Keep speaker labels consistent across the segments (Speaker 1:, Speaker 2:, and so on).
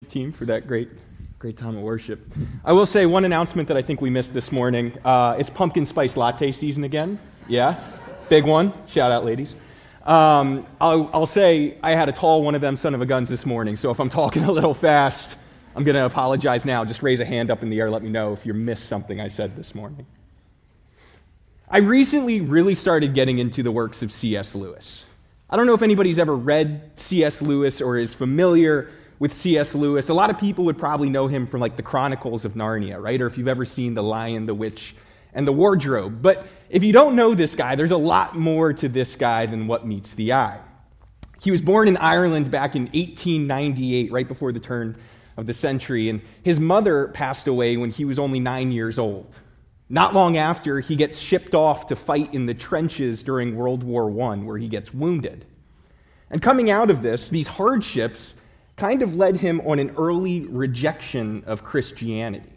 Speaker 1: team for that great time of worship. I will say one announcement that I think we missed this morning. It's pumpkin spice latte season again. Yeah, big one. Shout out, ladies. I'll say I had a tall one of them son of a guns this morning, so if I'm talking a little fast, I'm going to apologize now. Just raise a hand up in the air, let me know if you missed something I said this morning. I recently really started getting into the works of C.S. Lewis. I don't know if anybody's ever read C.S. Lewis or is familiar with C.S. Lewis. A lot of people would probably know him from like the Chronicles of Narnia, right? Or if you've ever seen The Lion, the Witch, and the Wardrobe. But if you don't know this guy, there's a lot more to this guy than what meets the eye. He was born in Ireland back in 1898, right before the turn of the century, and his mother passed away when he was only 9 years old. Not long after, he gets shipped off to fight in the trenches during World War I, where he gets wounded. And coming out of this, these hardships kind of led him on an early rejection of Christianity.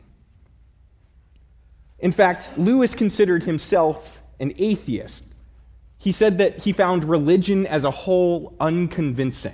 Speaker 1: In fact, Lewis considered himself an atheist. He said that he found religion as a whole unconvincing.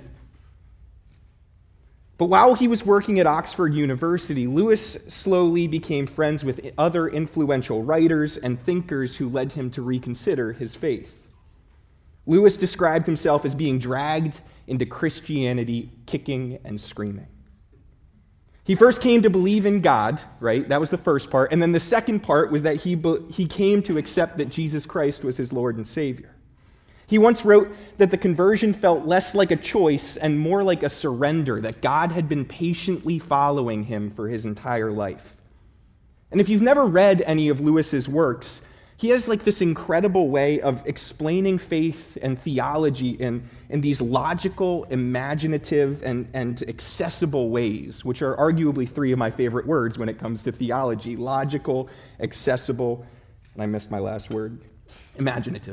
Speaker 1: But while he was working at Oxford University, Lewis slowly became friends with other influential writers and thinkers who led him to reconsider his faith. Lewis described himself as being dragged into Christianity kicking and screaming. He first came to believe in God, right? That was the first part. And then the second part was that he came to accept that Jesus Christ was his Lord and Savior. He once wrote that the conversion felt less like a choice and more like a surrender, that God had been patiently following him for his entire life. And if you've never read any of Lewis's works, he has like this incredible way of explaining faith and theology in these logical, imaginative, and accessible ways, which are arguably three of my favorite words when it comes to theology: logical, accessible, and I missed my last word, imaginative.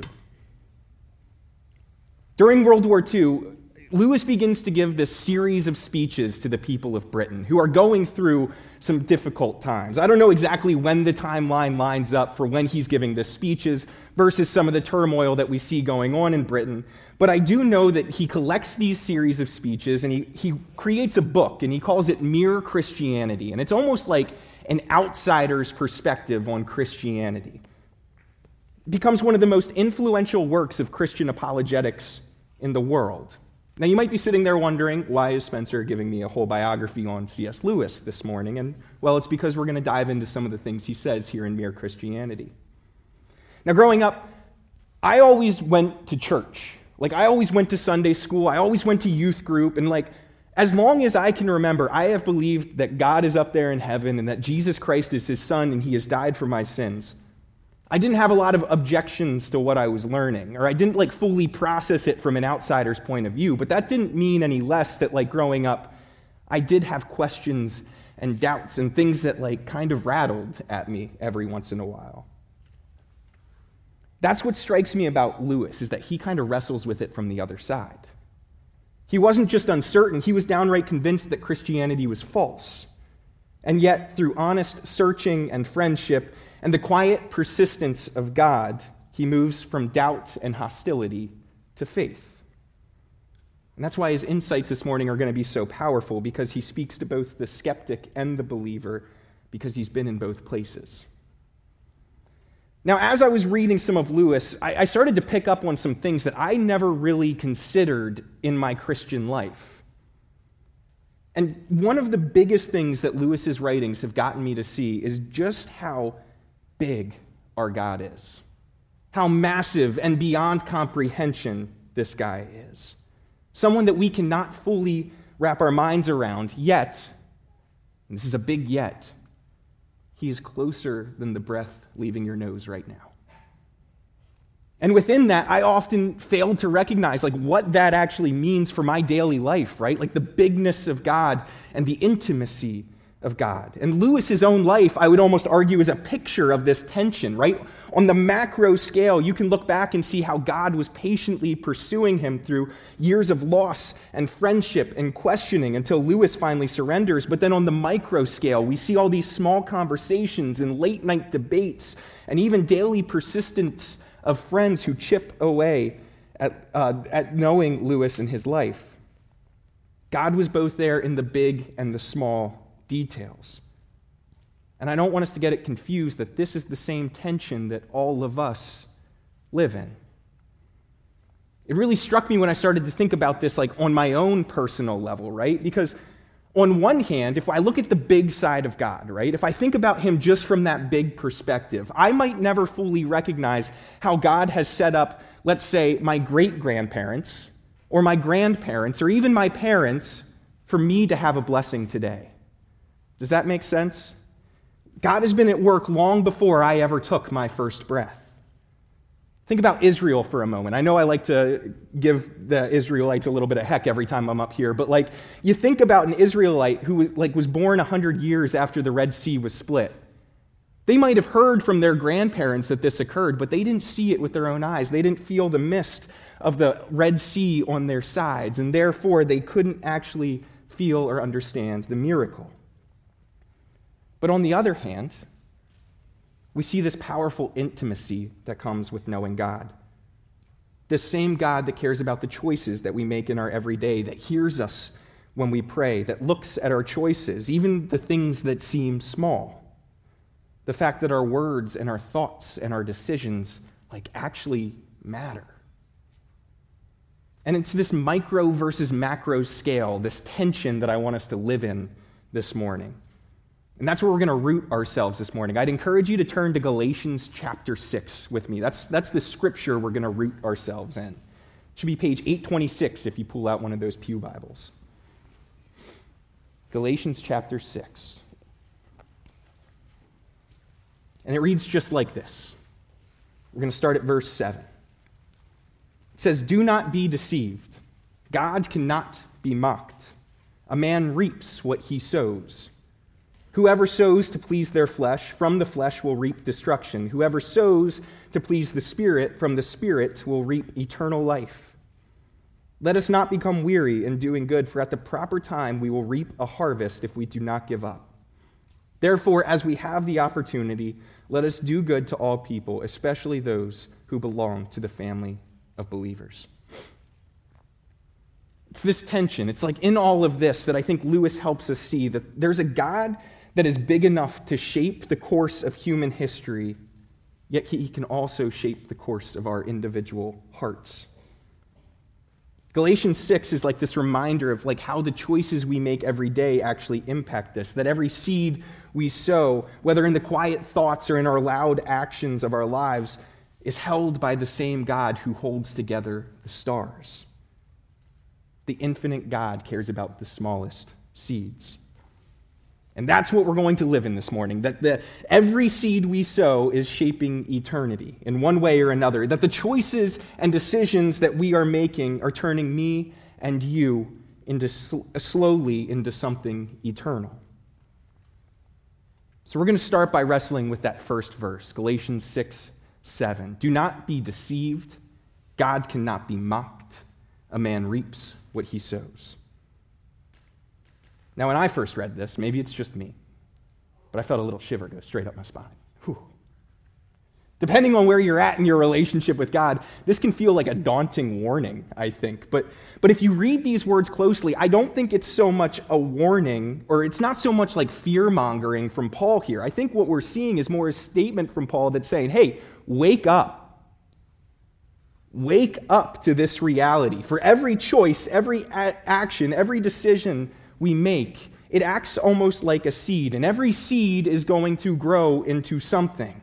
Speaker 1: During World War II, Lewis begins to give this series of speeches to the people of Britain who are going through some difficult times. I don't know exactly when the timeline lines up for when he's giving the speeches versus some of the turmoil that we see going on in Britain, but I do know that he collects these series of speeches and he creates a book, and he calls it Mere Christianity, and it's almost like an outsider's perspective on Christianity. It becomes one of the most influential works of Christian apologetics in the world. Now, you might be sitting there wondering, why is Spencer giving me a whole biography on C.S. Lewis this morning? And, well, it's because we're going to dive into some of the things he says here in Mere Christianity. Now, growing up, I always went to church. I always went to Sunday school. I always went to youth group. And, as long as I can remember, I have believed that God is up there in heaven and that Jesus Christ is his son and he has died for my sins. I didn't have a lot of objections to what I was learning, or I didn't fully process it from an outsider's point of view, but that didn't mean any less that growing up, I did have questions and doubts and things that kind of rattled at me every once in a while. That's what strikes me about Lewis, is that he kind of wrestles with it from the other side. He wasn't just uncertain, he was downright convinced that Christianity was false. And yet, through honest searching and friendship, and the quiet persistence of God, he moves from doubt and hostility to faith. And that's why his insights this morning are going to be so powerful, because he speaks to both the skeptic and the believer, because he's been in both places. Now, as I was reading some of Lewis, I started to pick up on some things that I never really considered in my Christian life. And one of the biggest things that Lewis's writings have gotten me to see is just how big our God is. How massive and beyond comprehension this guy is. Someone that we cannot fully wrap our minds around, yet, and this is a big yet, he is closer than the breath leaving your nose right now. And within that, I often failed to recognize what that actually means for my daily life, right? The bigness of God and the intimacy of God. And Lewis's own life, I would almost argue, is a picture of this tension, right? On the macro scale, you can look back and see how God was patiently pursuing him through years of loss and friendship and questioning until Lewis finally surrenders. But then on the micro scale, we see all these small conversations and late night debates and even daily persistence of friends who chip away at knowing Lewis and his life. God was both there in the big and the small details. And I don't want us to get it confused that this is the same tension that all of us live in. It really struck me when I started to think about this like on my own personal level, right? Because on one hand, if I look at the big side of God, right? If I think about him just from that big perspective, I might never fully recognize how God has set up, let's say, my great-grandparents or my grandparents or even my parents for me to have a blessing today. Does that make sense? God has been at work long before I ever took my first breath. Think about Israel for a moment. I know I like to give the Israelites a little bit of heck every time I'm up here, but you think about an Israelite who was born 100 years after the Red Sea was split. They might have heard from their grandparents that this occurred, but they didn't see it with their own eyes. They didn't feel the mist of the Red Sea on their sides, and therefore they couldn't actually feel or understand the miracle. But on the other hand, we see this powerful intimacy that comes with knowing God. This same God that cares about the choices that we make in our everyday, that hears us when we pray, that looks at our choices, even the things that seem small. The fact that our words and our thoughts and our decisions actually matter. And it's this micro versus macro scale, this tension that I want us to live in this morning. And that's where we're going to root ourselves this morning. I'd encourage you to turn to Galatians chapter 6 with me. That's the scripture we're going to root ourselves in. It should be page 826 if you pull out one of those pew Bibles. Galatians chapter 6. And it reads just like this. We're going to start at verse 7. It says, "Do not be deceived. God cannot be mocked. A man reaps what he sows. Whoever sows to please their flesh, from the flesh will reap destruction. Whoever sows to please the Spirit, from the Spirit will reap eternal life. Let us not become weary in doing good, for at the proper time we will reap a harvest if we do not give up. Therefore, as we have the opportunity, let us do good to all people, especially those who belong to the family of believers." It's this tension. It's in all of this that I think Lewis helps us see that there's a God that is big enough to shape the course of human history, yet he can also shape the course of our individual hearts. Galatians 6 is this reminder of how the choices we make every day actually impact this, that every seed we sow, whether in the quiet thoughts or in our loud actions of our lives, is held by the same God who holds together the stars. The infinite God cares about the smallest seeds. And that's what we're going to live in this morning, that every seed we sow is shaping eternity in one way or another, that the choices and decisions that we are making are turning me and you slowly into something eternal. So we're going to start by wrestling with that first verse, Galatians 6:7. "Do not be deceived. God cannot be mocked. A man reaps what he sows." Now, when I first read this, maybe it's just me, but I felt a little shiver go straight up my spine. Whew. Depending on where you're at in your relationship with God, this can feel like a daunting warning, I think. But if you read these words closely, I don't think it's so much a warning, or it's not so much like fear-mongering from Paul here. I think what we're seeing is more a statement from Paul that's saying, hey, wake up. Wake up to this reality. For every choice, every action, every decision we make, it acts almost like a seed, and every seed is going to grow into something.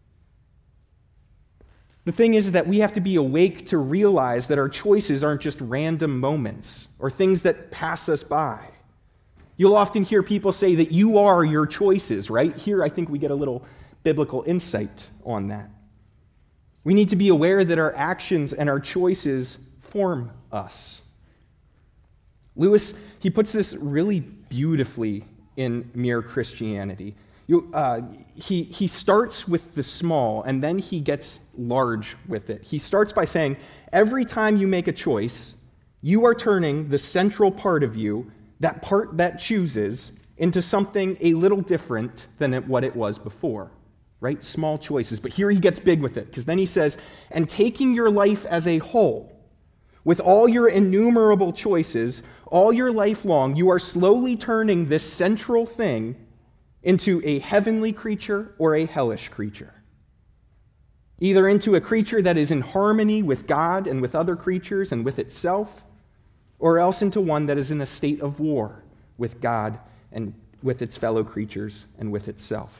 Speaker 1: The thing is that we have to be awake to realize that our choices aren't just random moments or things that pass us by. You'll often hear people say that you are your choices, right? Here, I think we get a little biblical insight on that. We need to be aware that our actions and our choices form us. Lewis, he puts this really beautifully in Mere Christianity. He starts with the small, and then he gets large with it. He starts by saying, every time you make a choice, you are turning the central part of you, that part that chooses, into something a little different than what it was before. Right? Small choices. But here he gets big with it, because then he says, and taking your life as a whole, With all your innumerable choices, all your life long, you are slowly turning this central thing into a heavenly creature or a hellish creature. Either into a creature that is in harmony with God and with other creatures and with itself, or else into one that is in a state of war with God and with its fellow creatures and with itself.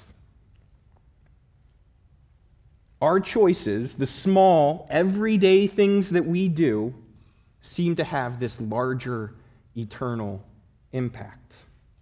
Speaker 1: Our choices, the small, everyday things that we do, seem to have this larger, eternal impact.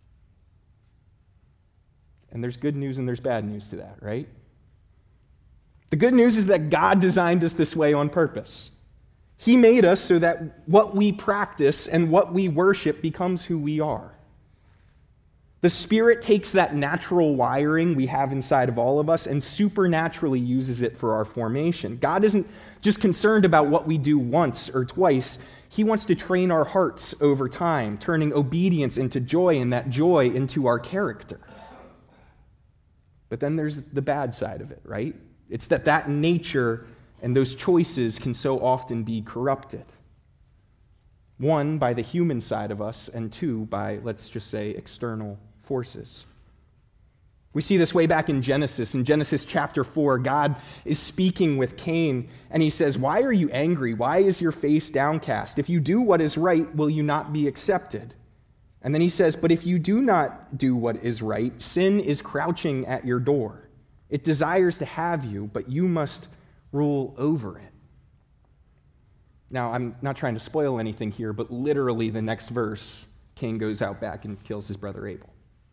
Speaker 1: And there's good news and there's bad news to that, right? The good news is that God designed us this way on purpose. He made us so that what we practice and what we worship becomes who we are. The Spirit takes that natural wiring we have inside of all of us and supernaturally uses it for our formation. God isn't just concerned about what we do once or twice. He wants to train our hearts over time, turning obedience into joy and that joy into our character. But then there's the bad side of it, right? It's that nature and those choices can so often be corrupted. One, by the human side of us, and two, by, let's just say, external forces. We see this way back in Genesis. In Genesis chapter 4, God is speaking with Cain, and he says, "Why are you angry? Why is your face downcast? If you do what is right, will you not be accepted?" And then he says, "But if you do not do what is right, sin is crouching at your door. It desires to have you, but you must rule over it." Now, I'm not trying to spoil anything here, but literally the next verse, Cain goes out back and kills his brother Abel.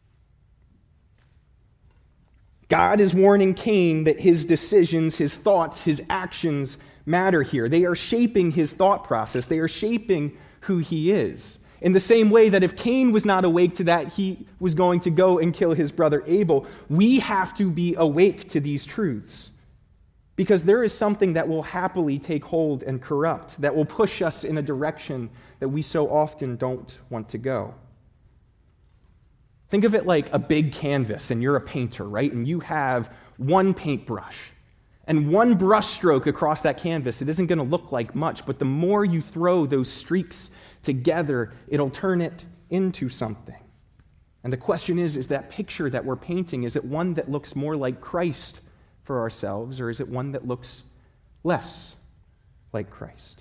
Speaker 1: God is warning Cain that his decisions, his thoughts, his actions matter here. They are shaping his thought process. They are shaping who he is. In the same way that if Cain was not awake to that, he was going to go and kill his brother Abel. We have to be awake to these truths because there is something that will happily take hold and corrupt, that will push us in a direction that we so often don't want to go. Think of it like a big canvas, and you're a painter, right? And you have one paintbrush and one brush stroke across that canvas. It isn't going to look like much, but the more you throw those streaks together, it'll turn it into something. And the question is that picture that we're painting, is it one that looks more like Christ for ourselves, or is it one that looks less like Christ?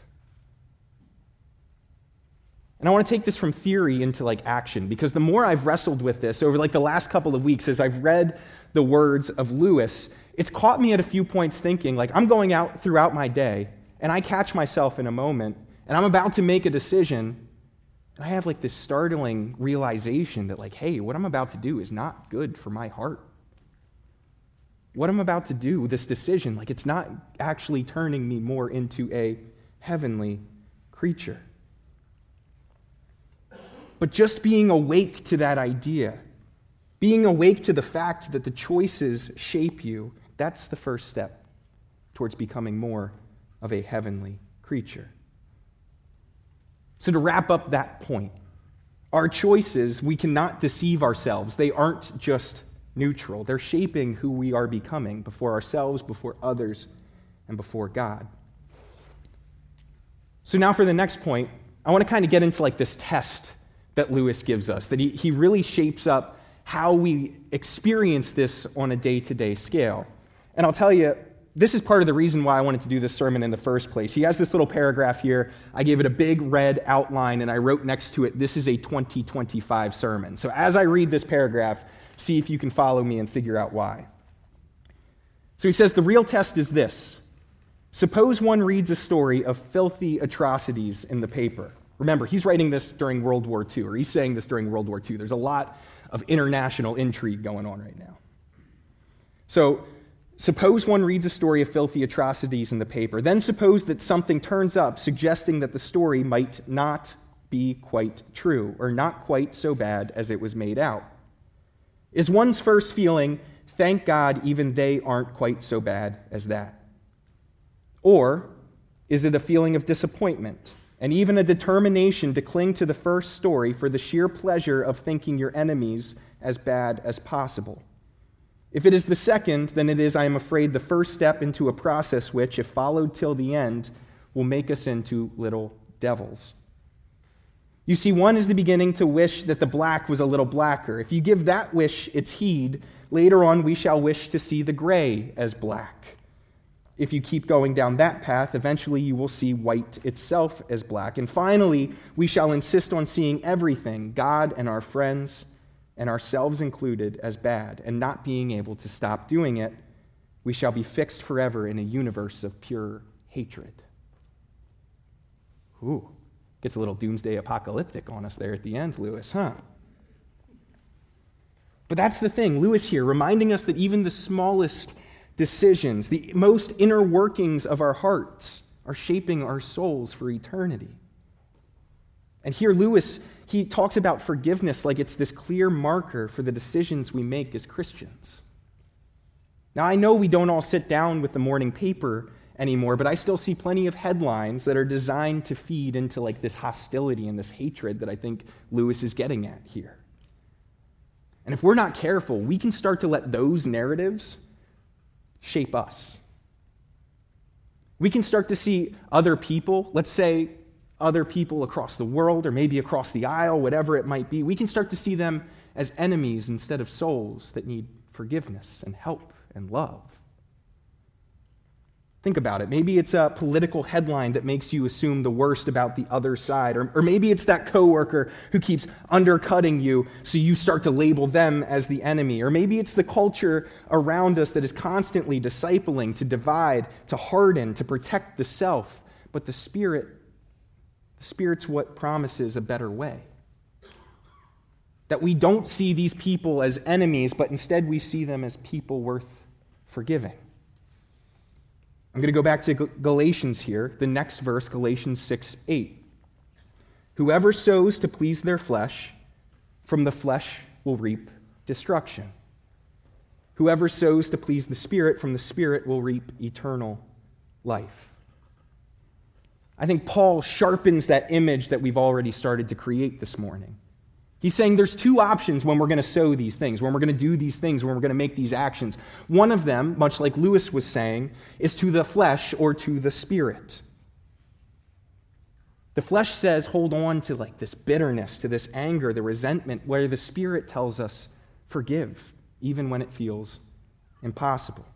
Speaker 1: And I want to take this from theory into action, because the more I've wrestled with this over the last couple of weeks as I've read the words of Lewis, it's caught me at a few points thinking, I'm going out throughout my day, and I catch myself in a moment, and I'm about to make a decision, and I have this startling realization that hey, what I'm about to do is not good for my heart. What I'm about to do, this decision, it's not actually turning me more into a heavenly creature. But just being awake to that idea, being awake to the fact that the choices shape you, that's the first step towards becoming more of a heavenly creature. So to wrap up that point, our choices, we cannot deceive ourselves. They aren't just neutral. They're shaping who we are becoming before ourselves, before others, and before God. So now for the next point, I want to kind of get into this test that Lewis gives us, that he really shapes up how we experience this on a day-to-day scale. And I'll tell you, this is part of the reason why I wanted to do this sermon in the first place. He has this little paragraph here. I gave it a big red outline, and I wrote next to it, "This is a 2025 sermon." So as I read this paragraph, see if you can follow me and figure out why. So he says, the real test is this. Suppose one reads a story of filthy atrocities in the paper. Remember, he's writing this during World War II, or he's saying this during World War II. There's a lot of international intrigue going on right now. So, suppose one reads a story of filthy atrocities in the paper. Then suppose that something turns up suggesting that the story might not be quite true, or not quite so bad as it was made out. Is one's first feeling, thank God even they aren't quite so bad as that? Or is it a feeling of disappointment, and even a determination to cling to the first story for the sheer pleasure of thinking your enemies as bad as possible? If it is the second, then it is, I am afraid, the first step into a process which, if followed till the end, will make us into little devils. You see, one is the beginning to wish that the black was a little blacker. If you give that wish its heed, later on we shall wish to see the gray as black. If you keep going down that path, eventually you will see white itself as black. And finally, we shall insist on seeing everything, God and our friends and ourselves included, as bad, and not being able to stop doing it. We shall be fixed forever in a universe of pure hatred. Ooh, gets a little doomsday apocalyptic on us there at the end, Lewis, huh? But that's the thing, Lewis here, reminding us that even the smallest decisions, the most inner workings of our hearts, are shaping our souls for eternity. And here Lewis, he talks about forgiveness like it's this clear marker for the decisions we make as Christians. Now, I know we don't all sit down with the morning paper anymore, but I still see plenty of headlines that are designed to feed into like this hostility and this hatred that I think Lewis is getting at here. And if we're not careful, we can start to let those narratives shape us. We can start to see other people, let's say other people across the world or maybe across the aisle, whatever it might be, we can start to see them as enemies instead of souls that need forgiveness and help and love. Think about it. Maybe it's a political headline that makes you assume the worst about the other side. Or maybe it's that coworker who keeps undercutting you, so you start to label them as the enemy. Or maybe it's the culture around us that is constantly discipling, to divide, to harden, to protect the self. But the Spirit's what promises a better way. That we don't see these people as enemies, but instead we see them as people worth forgiving. I'm going to go back to Galatians here, the next verse, Galatians 6:8. Whoever sows to please their flesh, from the flesh will reap destruction. Whoever sows to please the Spirit, from the Spirit will reap eternal life. I think Paul sharpens that image that we've already started to create this morning. He's saying there's two options when we're going to sow these things, when we're going to do these things, when we're going to make these actions. One of them, much like Lewis was saying, is to the flesh or to the Spirit. The flesh says hold on to like this bitterness, to this anger, the resentment, where the Spirit tells us forgive, even when it feels impossible.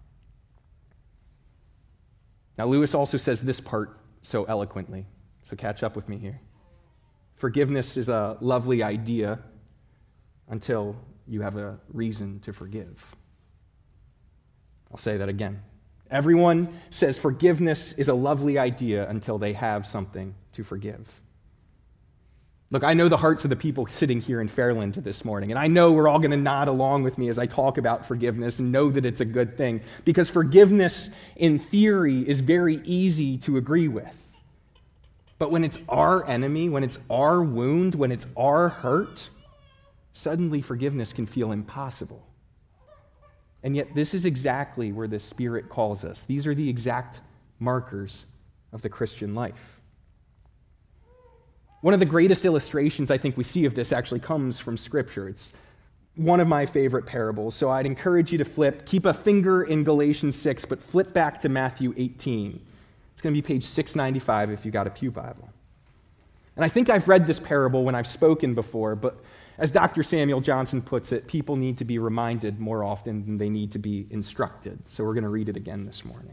Speaker 1: Now, Lewis also says this part so eloquently, so catch up with me here. Forgiveness is a lovely idea until you have a reason to forgive. I'll say that again. Everyone says forgiveness is a lovely idea until they have something to forgive. Look, I know the hearts of the people sitting here in Fairland this morning, and I know we're all going to nod along with me as I talk about forgiveness and know that it's a good thing, because forgiveness in theory is very easy to agree with. But when it's our enemy, when it's our wound, when it's our hurt, suddenly forgiveness can feel impossible. And yet this is exactly where the Spirit calls us. These are the exact markers of the Christian life. One of the greatest illustrations I think we see of this actually comes from Scripture. It's one of my favorite parables, so I'd encourage you to keep a finger in Galatians 6, but flip back to Matthew 18. It's going to be page 695 if you got a pew Bible. And I think I've read this parable when I've spoken before, but as Dr. Samuel Johnson puts it, people need to be reminded more often than they need to be instructed. So we're going to read it again this morning.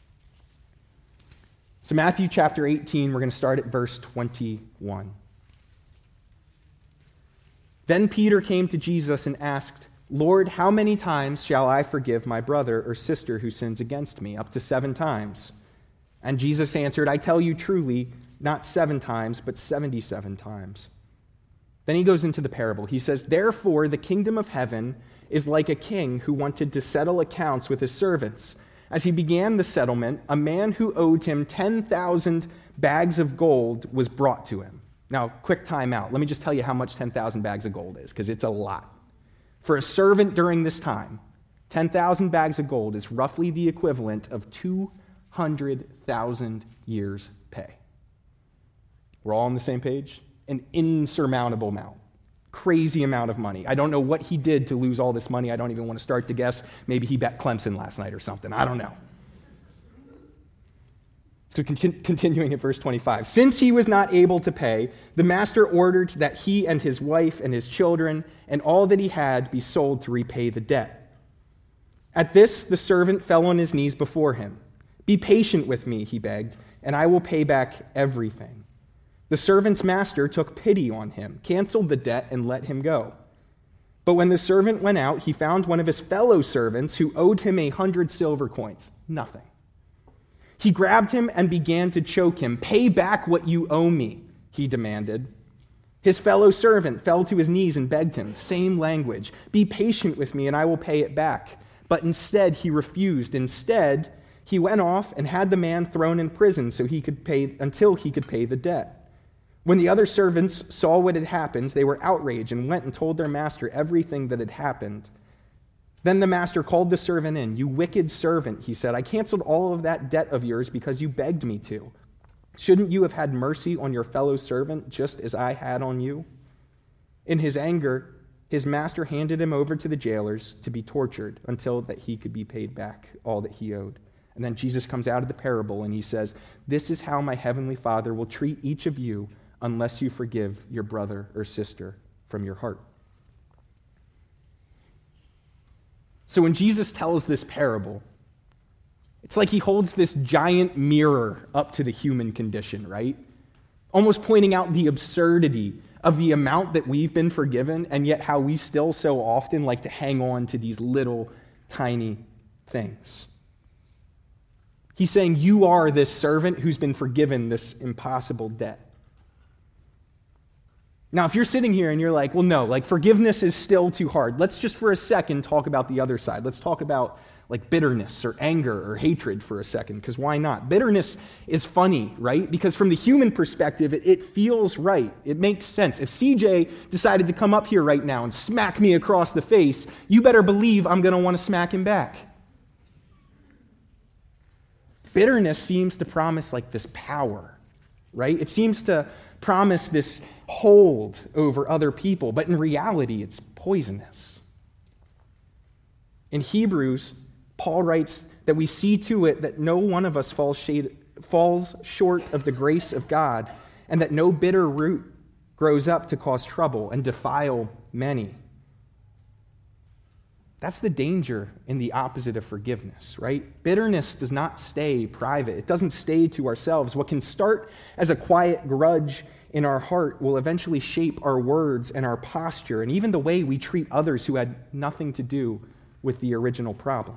Speaker 1: So Matthew chapter 18, we're going to start at verse 21. Then Peter came to Jesus and asked, Lord, how many times shall I forgive my brother or sister who sins against me? Up to 7 times. And Jesus answered, I tell you truly, not 7 times, but 77 times. Then he goes into the parable. He says, therefore, the kingdom of heaven is like a king who wanted to settle accounts with his servants. As he began the settlement, a man who owed him 10,000 bags of gold was brought to him. Now, quick time out. Let me just tell you how much 10,000 bags of gold is, because it's a lot. For a servant during this time, 10,000 bags of gold is roughly the equivalent of 200,000 years' pay. We're all on the same page? An insurmountable amount. Crazy amount of money. I don't know what he did to lose all this money. I don't even want to start to guess. Maybe he bet Clemson last night or something. I don't know. So continuing at verse 25. Since he was not able to pay, the master ordered that he and his wife and his children and all that he had be sold to repay the debt. At this, the servant fell on his knees before him. Be patient with me, he begged, and I will pay back everything. The servant's master took pity on him, canceled the debt, and let him go. But when the servant went out, he found one of his fellow servants who owed him 100 silver coins. Nothing. He grabbed him and began to choke him. Pay back what you owe me, he demanded. His fellow servant fell to his knees and begged him, same language, be patient with me and I will pay it back. But instead he refused. Instead, he went off and had the man thrown in prison until he could pay the debt. When the other servants saw what had happened, they were outraged and went and told their master everything that had happened. Then the master called the servant in. You wicked servant, he said, I canceled all of that debt of yours because you begged me to. Shouldn't you have had mercy on your fellow servant just as I had on you? In his anger, his master handed him over to the jailers to be tortured until that he could be paid back all that he owed. And then Jesus comes out of the parable and he says, this is how my heavenly Father will treat each of you unless you forgive your brother or sister from your heart. So when Jesus tells this parable, it's like he holds this giant mirror up to the human condition, right? Almost pointing out the absurdity of the amount that we've been forgiven, and yet how we still so often like to hang on to these little, tiny things. He's saying, you are this servant who's been forgiven this impossible debt. Now, if you're sitting here and you're like, well, no, like forgiveness is still too hard. Let's just for a second talk about the other side. Let's talk about like bitterness or anger or hatred for a second, because why not? Bitterness is funny, right? Because from the human perspective, it feels right. It makes sense. If CJ decided to come up here right now and smack me across the face, you better believe I'm going to want to smack him back. Bitterness seems to promise like this power, right? It seems to promise this hold over other people, but in reality, it's poisonous. In Hebrews, Paul writes that we see to it that no one of us falls short of the grace of God, and that no bitter root grows up to cause trouble and defile many. That's the danger in the opposite of forgiveness, right? Bitterness does not stay private. It doesn't stay to ourselves. What can start as a quiet grudge in our heart will eventually shape our words and our posture and even the way we treat others who had nothing to do with the original problem.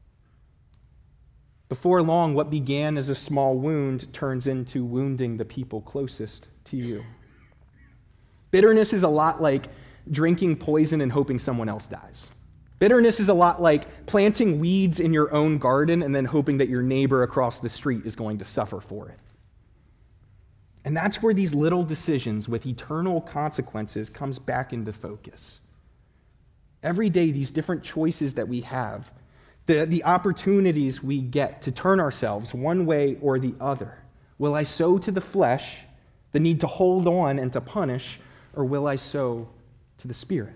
Speaker 1: Before long, what began as a small wound turns into wounding the people closest to you. Bitterness is a lot like drinking poison and hoping someone else dies. Bitterness is a lot like planting weeds in your own garden and then hoping that your neighbor across the street is going to suffer for it. And that's where these little decisions with eternal consequences comes back into focus. Every day, these different choices that we have, the opportunities we get to turn ourselves one way or the other. Will I sow to the flesh, the need to hold on and to punish, or will I sow to the Spirit?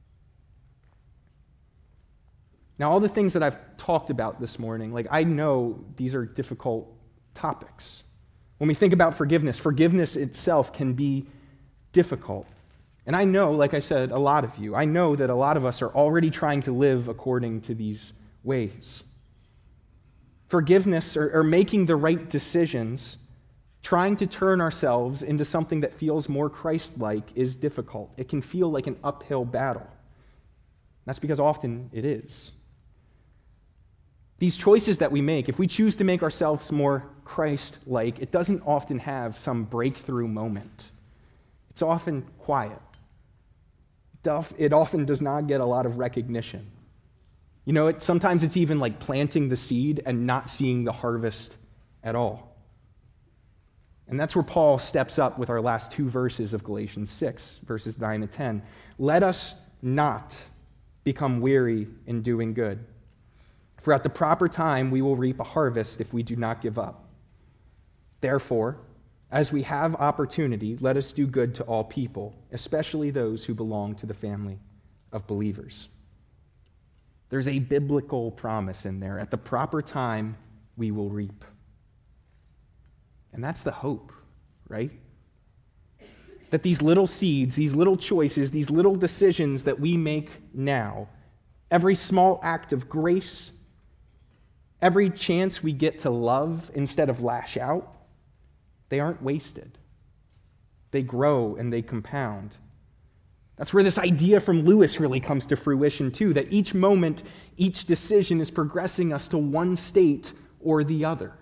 Speaker 1: Now, all the things that I've talked about this morning, like I know these are difficult topics. When we think about forgiveness itself can be difficult. And I know, like I said, a lot of you, I know that a lot of us are already trying to live according to these ways. Forgiveness or making the right decisions, trying to turn ourselves into something that feels more Christ-like is difficult. It can feel like an uphill battle. That's because often it is. These choices that we make, if we choose to make ourselves more Christ-like, it doesn't often have some breakthrough moment. It's often quiet. It often does not get a lot of recognition. You know, sometimes it's even like planting the seed and not seeing the harvest at all. And that's where Paul steps up with our last two verses of Galatians 6, verses 9 and 10. Let us not become weary in doing good. For at the proper time we will reap a harvest if we do not give up. Therefore, as we have opportunity, let us do good to all people, especially those who belong to the family of believers. There's a biblical promise in there. At the proper time, we will reap. And that's the hope, right? That these little seeds, these little choices, these little decisions that we make now, every small act of grace, every chance we get to love instead of lash out, they aren't wasted. They grow and they compound. That's where this idea from Lewis really comes to fruition too, that each moment, each decision is progressing us to one state or the other.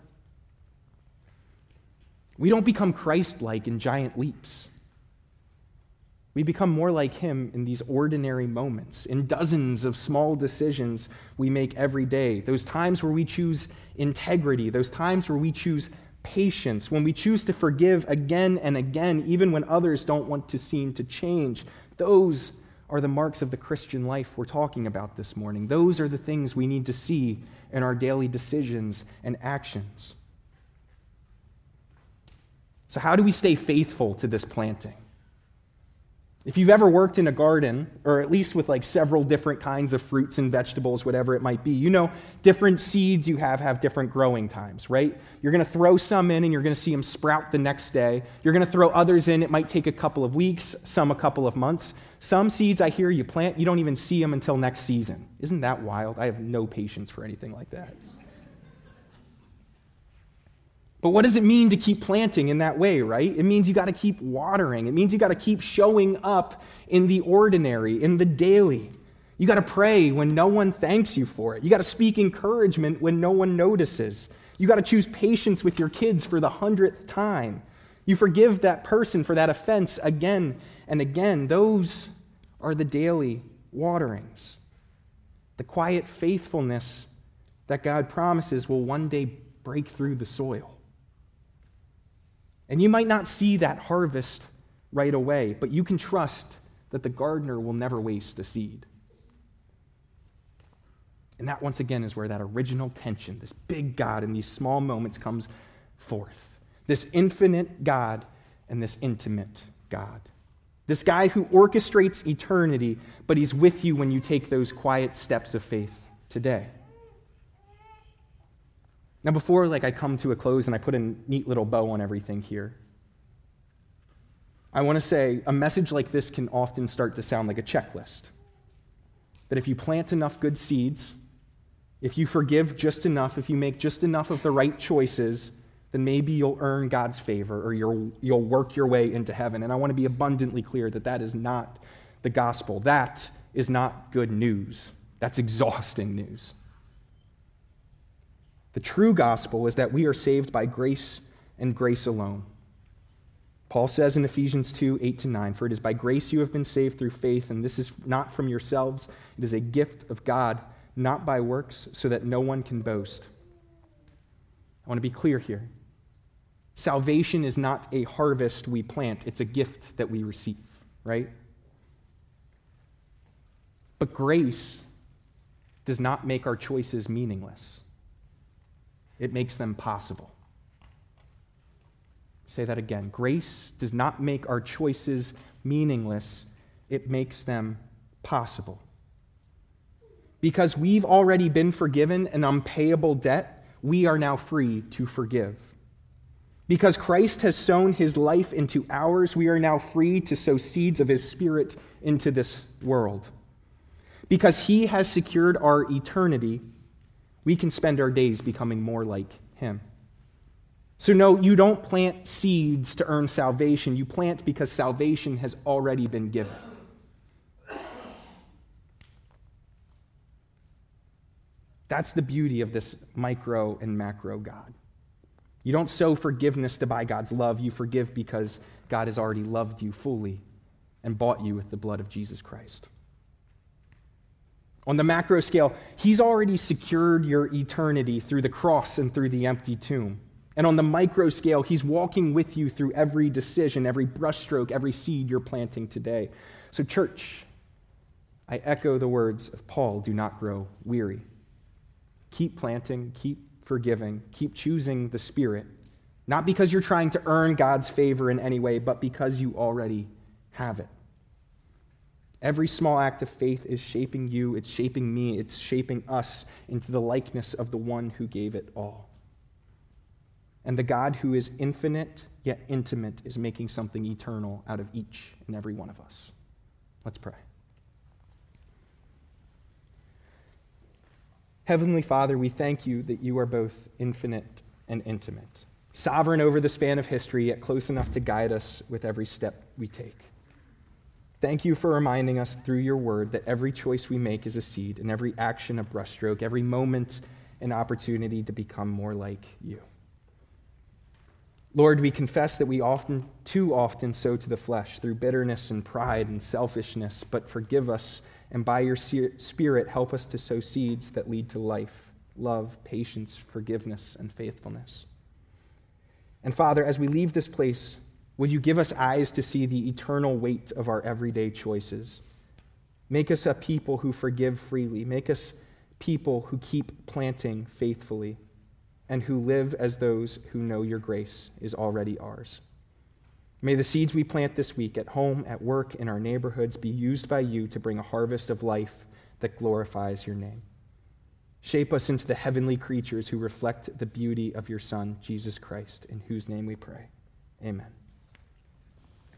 Speaker 1: We don't become Christ-like in giant leaps. We become more like him in these ordinary moments, in dozens of small decisions we make every day, those times where we choose integrity, those times where we choose patience, when we choose to forgive again and again, even when others don't want to seem to change. Those are the marks of the Christian life we're talking about this morning. Those are the things we need to see in our daily decisions and actions. So how do we stay faithful to this planting? If you've ever worked in a garden, or at least with like several different kinds of fruits and vegetables, whatever it might be, you know different seeds you have different growing times, right? You're going to throw some in and you're going to see them sprout the next day. You're going to throw others in. It might take a couple of weeks, some a couple of months. Some seeds I hear you plant, you don't even see them until next season. Isn't that wild? I have no patience for anything like that. But what does it mean to keep planting in that way, right? It means you got to keep watering. It means you got to keep showing up in the ordinary, in the daily. You got to pray when no one thanks you for it. You got to speak encouragement when no one notices. You got to choose patience with your kids for the 100th time. You forgive that person for that offense again and again. Those are the daily waterings. The quiet faithfulness that God promises will one day break through the soil. And you might not see that harvest right away, but you can trust that the gardener will never waste a seed. And that, once again, is where that original tension, this big God in these small moments comes forth. This infinite God and this intimate God. This guy who orchestrates eternity, but he's with you when you take those quiet steps of faith today. Now, before I come to a close and I put a neat little bow on everything here, I want to say a message like this can often start to sound like a checklist. That if you plant enough good seeds, if you forgive just enough, if you make just enough of the right choices, then maybe you'll earn God's favor or you'll work your way into heaven. And I want to be abundantly clear that that is not the gospel. That is not good news. That's exhausting news. The true gospel is that we are saved by grace and grace alone. Paul says in Ephesians 2, 8-9, "For it is by grace you have been saved through faith, and this is not from yourselves. It is a gift of God, not by works, so that no one can boast." I want to be clear here. Salvation is not a harvest we plant. It's a gift that we receive, right? But grace does not make our choices meaningless. It makes them possible. Say that again. Grace does not make our choices meaningless. It makes them possible. Because we've already been forgiven an unpayable debt, we are now free to forgive. Because Christ has sown his life into ours, we are now free to sow seeds of his Spirit into this world. Because he has secured our eternity, we can spend our days becoming more like him. So no, you don't plant seeds to earn salvation. You plant because salvation has already been given. That's the beauty of this micro and macro God. You don't sow forgiveness to buy God's love. You forgive because God has already loved you fully and bought you with the blood of Jesus Christ. On the macro scale, he's already secured your eternity through the cross and through the empty tomb. And on the micro scale, he's walking with you through every decision, every brushstroke, every seed you're planting today. So church, I echo the words of Paul, do not grow weary. Keep planting, keep forgiving, keep choosing the Spirit, not because you're trying to earn God's favor in any way, but because you already have it. Every small act of faith is shaping you, it's shaping me, it's shaping us into the likeness of the one who gave it all. And the God who is infinite yet intimate is making something eternal out of each and every one of us. Let's pray. Heavenly Father, we thank you that you are both infinite and intimate, sovereign over the span of history, yet close enough to guide us with every step we take. Thank you for reminding us through your word that every choice we make is a seed, and every action a brushstroke, every moment an opportunity to become more like you. Lord, we confess that we too often sow to the flesh through bitterness and pride and selfishness, but forgive us, and by your Spirit, help us to sow seeds that lead to life, love, patience, forgiveness, and faithfulness. And Father, as we leave this place, would you give us eyes to see the eternal weight of our everyday choices? Make us a people who forgive freely. Make us people who keep planting faithfully and who live as those who know your grace is already ours. May the seeds we plant this week at home, at work, in our neighborhoods be used by you to bring a harvest of life that glorifies your name. Shape us into the heavenly creatures who reflect the beauty of your Son, Jesus Christ, in whose name we pray. Amen.